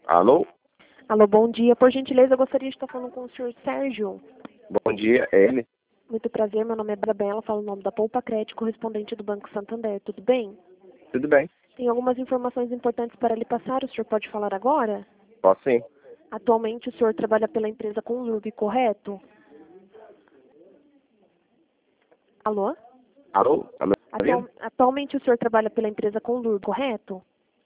Alô? Alô, bom dia. Por gentileza, eu gostaria de estar falando com o senhor Sérgio. Bom dia, é ele? Muito prazer, meu nome é Isabela, falo o nome da Poupa Crédito, correspondente do Banco Santander. Tudo bem? Tudo bem? Tem algumas informações importantes para lhe passar, o senhor pode falar agora? Posso sim. Atualmente o senhor trabalha pela empresa Conlurb, correto? Alô? Alô? Tá me ouvindo? Atualmente o senhor trabalha pela empresa Conlurb, correto?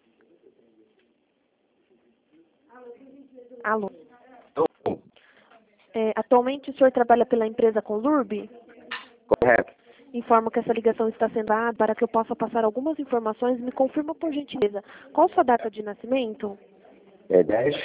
Alô? Alô? Atualmente o senhor trabalha pela empresa Conlurb? Correto. Informo que essa ligação está sendo dada para que eu possa passar algumas informações. Me confirma, por gentileza, qual sua data de nascimento? É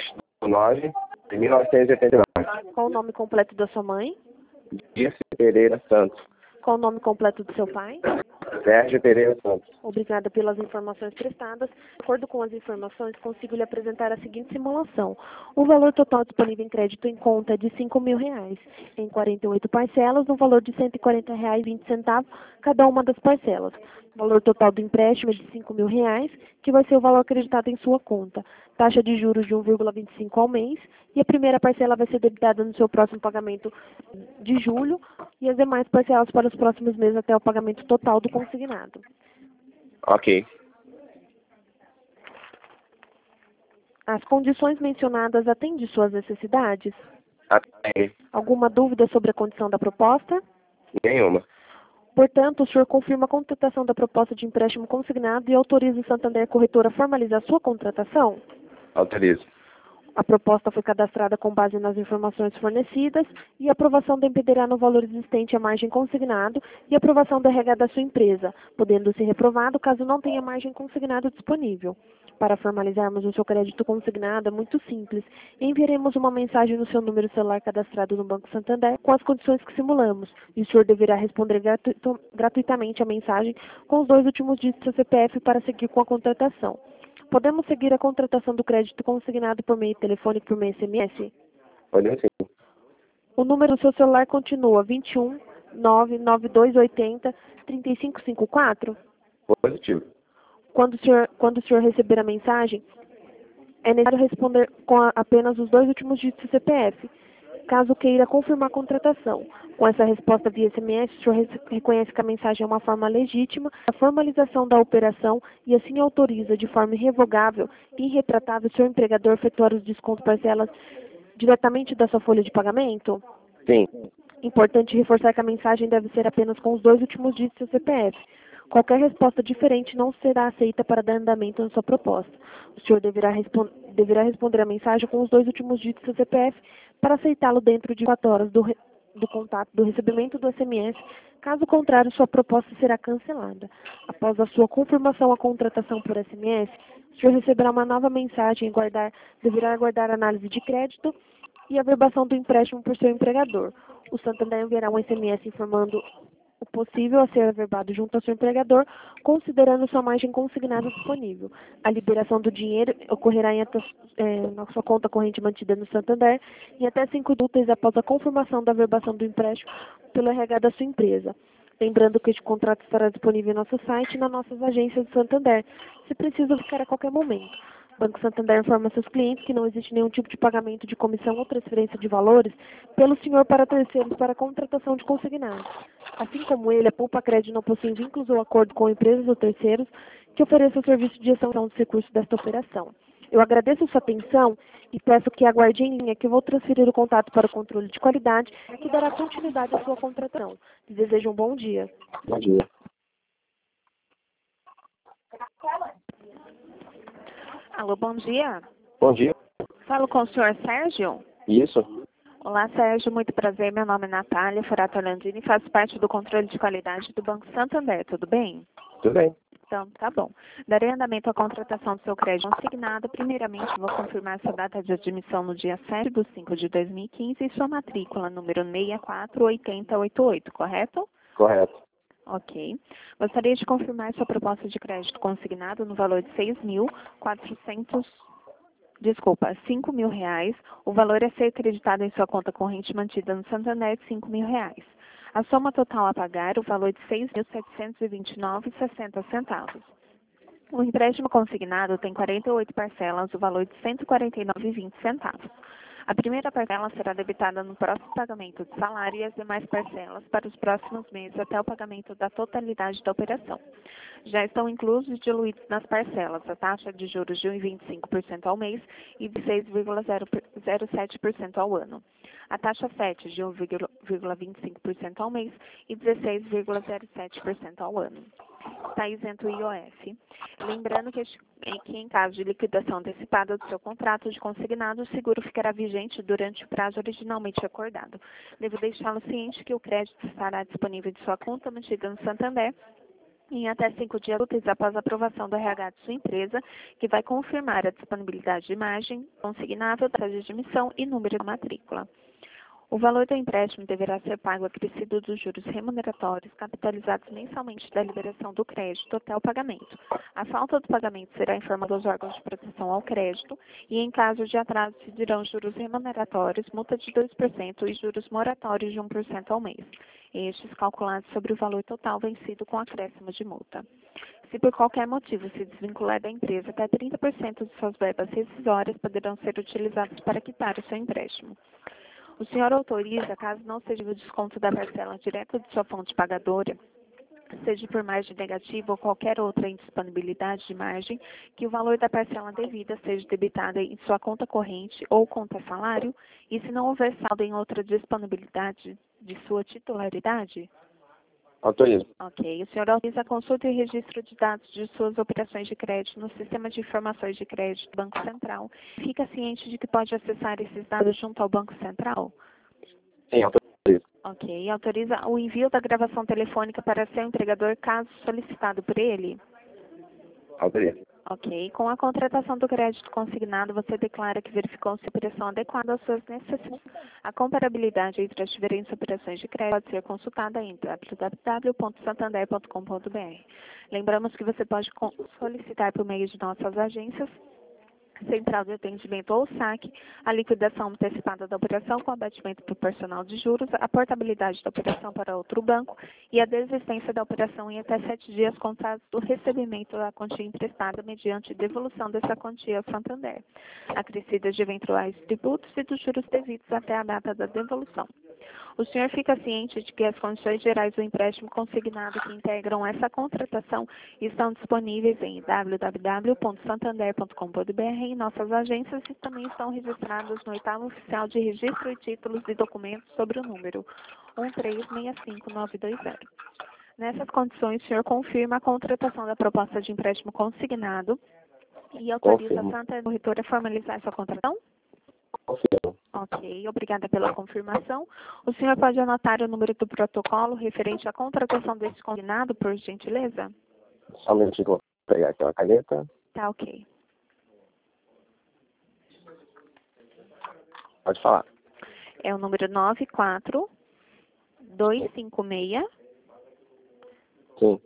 10/9/1989. Qual o nome completo da sua mãe? Dirce Pereira Santos. Qual o nome completo do seu pai? Sérgio Pereira Santos. Obrigada pelas informações prestadas. De acordo com as informações, consigo lhe apresentar a seguinte simulação. O valor total disponível em crédito em conta é de R$ 5.000, em 48 parcelas, no valor de R$ 140,20 cada uma das parcelas. O valor total do empréstimo é de R$ 5.000, que vai ser o valor acreditado em sua conta. Taxa de juros de 1,25 ao mês, e a primeira parcela vai ser debitada no seu próximo pagamento de julho, e as demais parcelas para os próximos meses até o pagamento total do consignado. Ok. As condições mencionadas atendem suas necessidades? Até Alguma dúvida sobre a condição da proposta? nenhuma. Portanto, o senhor confirma a contratação da proposta de empréstimo consignado e autoriza o Santander Corretora a formalizar sua contratação? Autorizo. A proposta foi cadastrada com base nas informações fornecidas e a aprovação dependerá no valor existente à margem consignado e aprovação da RH da sua empresa, podendo ser reprovado caso não tenha margem consignado disponível. Para formalizarmos o seu crédito consignado é muito simples. Enviaremos uma mensagem no seu número celular cadastrado no Banco Santander com as condições que simulamos, e o senhor deverá responder gratuitamente a mensagem com os 2 últimos dígitos do seu CPF para seguir com a contratação. Podemos seguir a contratação do crédito consignado por meio telefônico e por meio SMS? Podemos sim. O número do seu celular continua 21 99280 3554? Positivo. Quando o senhor receber a mensagem, é necessário responder com apenas os 2 últimos dígitos do CPF, caso queira confirmar a contratação. Com essa resposta via SMS, o senhor reconhece que a mensagem é uma forma legítima, a formalização da operação e assim autoriza de forma irrevogável e irretratável o seu empregador a efetuar os descontos parcelas diretamente da sua folha de pagamento? Sim. Importante reforçar que a mensagem deve ser apenas com os 2 últimos dígitos do CPF. Qualquer resposta diferente não será aceita para dar andamento na sua proposta. O senhor deverá responder a mensagem com os 2 últimos dígitos do CPF para aceitá-lo dentro de 4 horas do contato do recebimento do SMS. Caso contrário, sua proposta será cancelada. Após a sua confirmação à contratação por SMS, o senhor receberá uma nova mensagem e deverá aguardar a análise de crédito e a verbação do empréstimo por seu empregador. O Santander enviará um SMS informando o possível a ser averbado junto ao seu empregador, considerando sua margem consignada disponível. A liberação do dinheiro ocorrerá na sua conta corrente mantida no Santander em até 5 dias úteis após a confirmação da averbação do empréstimo pelo RH da sua empresa. Lembrando que este contrato estará disponível em nosso site e nas nossas agências do Santander, se preciso ficar a qualquer momento. O Banco Santander informa seus clientes que não existe nenhum tipo de pagamento de comissão ou transferência de valores pelo senhor para terceiros para a contratação de consignados. Assim como ele, a Poupa Crédito não possui vínculos ou acordo com empresas ou terceiros que ofereçam o serviço de gestão dos recursos desta operação. Eu agradeço sua atenção e peço que aguarde em linha que eu vou transferir o contato para o controle de qualidade que dará continuidade à sua contratação. Desejo um bom dia. Bom dia. Alô, bom dia. Bom dia. Falo com o senhor Sérgio? Isso? Olá, Sérgio. Muito prazer. Meu nome é Natália Furato Landini e faço parte do controle de qualidade do Banco Santander. Tudo bem? Tudo bem. Então, tá bom. Darei andamento à contratação do seu crédito consignado. Primeiramente, vou confirmar sua data de admissão no dia 7/5/2015 e sua matrícula, número 648088, correto? Correto. Ok. Gostaria de confirmar sua proposta de crédito consignado no valor de R$ 5.000. O valor a ser acreditado em sua conta corrente mantida no Santander de R$ 5.000. A soma total a pagar, o valor de R$ 6.729,60. O empréstimo consignado tem 48 parcelas, o valor de R$ 149,20. A primeira parcela será debitada no próximo pagamento de salário e as demais parcelas para os próximos meses até o pagamento da totalidade da operação. Já estão inclusos e diluídos nas parcelas a taxa de juros de 1,25% ao mês e de 6,07% ao ano. A taxa FET de 1,25% ao mês e 16,07% ao ano. Está isento o IOF. Lembrando que em caso de liquidação antecipada do seu contrato de consignado, o seguro ficará vigente durante o prazo originalmente acordado. Devo deixá-lo ciente que o crédito estará disponível de sua conta mantida no Santander em até 5 dias úteis após a aprovação do RH de sua empresa, que vai confirmar a disponibilidade de imagem, consignável, data de admissão e número de matrícula. O valor do empréstimo deverá ser pago acrescido dos juros remuneratórios capitalizados mensalmente da liberação do crédito até o pagamento. A falta do pagamento será informada aos órgãos de proteção ao crédito e, em caso de atraso, se dirão juros remuneratórios, multa de 2% e juros moratórios de 1% ao mês. Estes calculados sobre o valor total vencido com acréscimo de multa. Se por qualquer motivo se desvincular da empresa, até 30% de suas verbas rescisórias poderão ser utilizadas para quitar o seu empréstimo. O senhor autoriza, caso não seja o desconto da parcela direta de sua fonte pagadora, seja por margem negativa ou qualquer outra indisponibilidade de margem, que o valor da parcela devida seja debitada em sua conta corrente ou conta salário, e se não houver saldo em outra disponibilidade de sua titularidade? Autorizo. Ok. O senhor autoriza a consulta e registro de dados de suas operações de crédito no Sistema de Informações de Crédito do Banco Central. Fica ciente de que pode acessar esses dados junto ao Banco Central? Sim, autorizo. Ok. Autoriza o envio da gravação telefônica para seu empregador caso solicitado por ele? Autorizo. Ok. Com a contratação do crédito consignado, você declara que verificou se a operação adequada às suas necessidades. A comparabilidade entre as diferentes operações de crédito pode ser consultada em www.santander.com.br. Lembramos que você pode solicitar por meio de nossas agências, Central de Atendimento ou SAC, a liquidação antecipada da operação com abatimento proporcional de juros, a portabilidade da operação para outro banco e a desistência da operação em até 7 dias contados do recebimento da quantia emprestada mediante devolução dessa quantia ao Santander, acrescidas de eventuais tributos e dos juros devidos até a data da devolução. O senhor fica ciente de que as condições gerais do empréstimo consignado que integram essa contratação estão disponíveis em www.santander.com.br em nossas agências e também estão registradas no 8º Oficial de Registro e Títulos e Documentos sobre o número 1365920. Nessas condições, o senhor confirma a contratação da proposta de empréstimo consignado e autoriza a Santander Corretora a formalizar sua contratação? Confirmo. Ok, obrigada pela confirmação. O senhor pode anotar o número do protocolo referente à contratação desse consignado, por gentileza? Só um minutinho que eu vou pegar aqui uma caneta. Tá, ok. Pode falar. É o número 94256-908. Sim.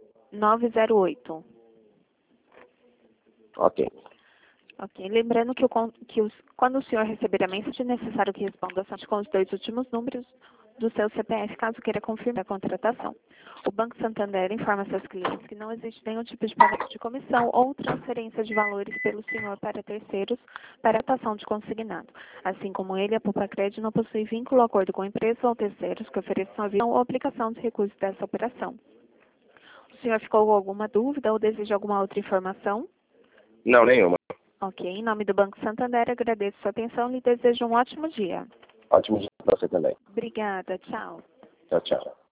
Ok. Ok, lembrando que, quando o senhor receber a mensagem, é necessário que responda somente com os 2 últimos números do seu CPF, caso queira confirmar a contratação. O Banco Santander informa seus clientes que não existe nenhum tipo de pagamento de comissão ou transferência de valores pelo senhor para terceiros para a atuação de consignado. Assim como ele, a Poupa Crédito não possui vínculo ou acordo com empresas ou terceiros que ofereçam a visão ou aplicação de recursos dessa operação. O senhor ficou com alguma dúvida ou deseja alguma outra informação? Não, nenhuma. Ok, em nome do Banco Santander, agradeço sua atenção e lhe desejo um ótimo dia. Ótimo dia para você também. Obrigada, tchau. Tchau, tchau.